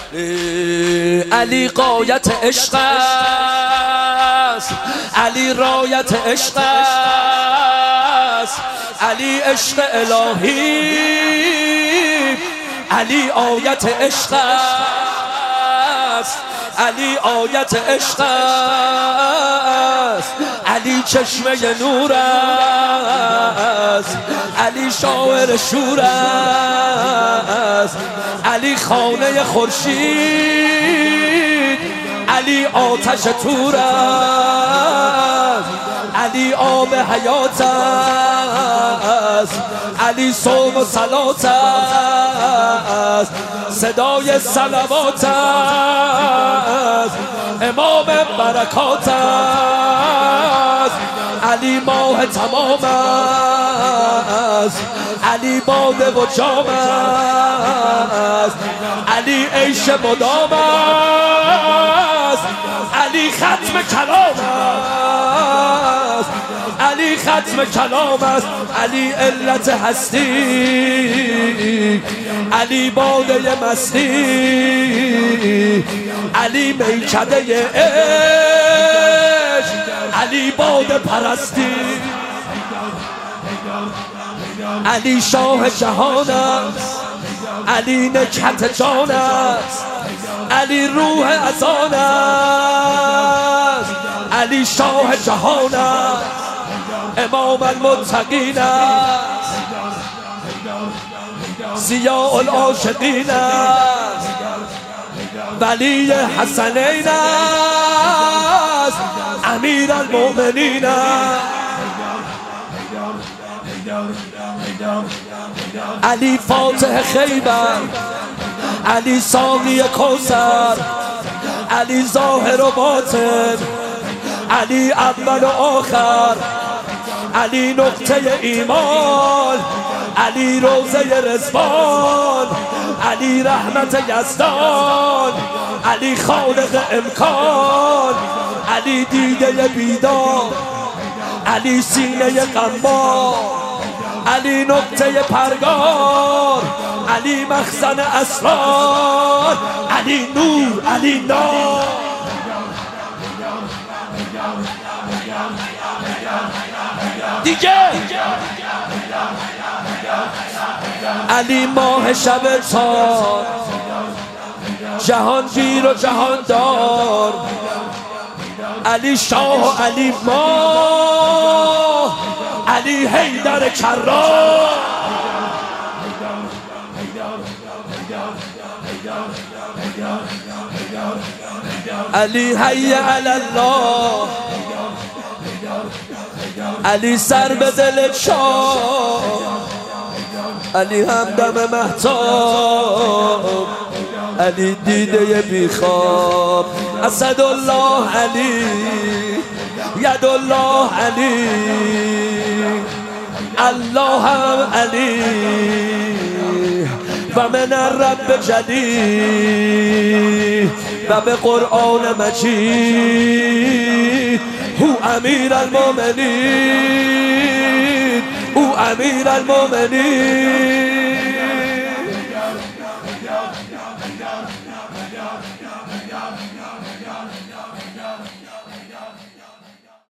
علی غایت عشق است، علی رایت عشق است، علی عشق الهی، علی آیت عشق است، علی آیت عشق است، علی چشمه نور است، علی شاعر شور است، علی خانه خورشید، علی آتش تور است، علی آب حیات است، علی صوم و صلات است، صدای صلوات است، امام برکات است، علی ماه تمام است، علی باده و جام است، علی عیش مدام است، علی ختم کلام است، علی ختم کلام است، علی علت هستی، علی باده مستی، علی میکده عشق، علی باده پرستی، علی شاه جهان است، علی نکهت جان است، علی روح از آن است، علی شاه جهان است، امام المتقین است، ضیاء العاشقین است، ولی حسنین است، امیر المؤمنین است، علی فاتح خیبر، علی ساقی کوثر، علی ظاهر و باطن، علی اول و آخر، علی نقطه ایمان، علی روزه رضوان، علی رحمت یزدان، علی خالق امکان، علی دیده بیدار، علی سینه غمار، علی نقطه پرگار، علی مخزن اسرار، علی نور، علی نار، دیگه علی ماه شب تار، جهان گیر و جهان دار، علی شاه و علی ماه، علی حیدر کرار، علی حی علی الله، علی سر به دل شاه، علی همدم مهتاب، علی دیده بیخواب، اسدالله علی، یدالله علی، الله هم علی، و من الرب جلی، و به قرآن مجید، هو امیر المؤمنین، او امیر المؤمنین.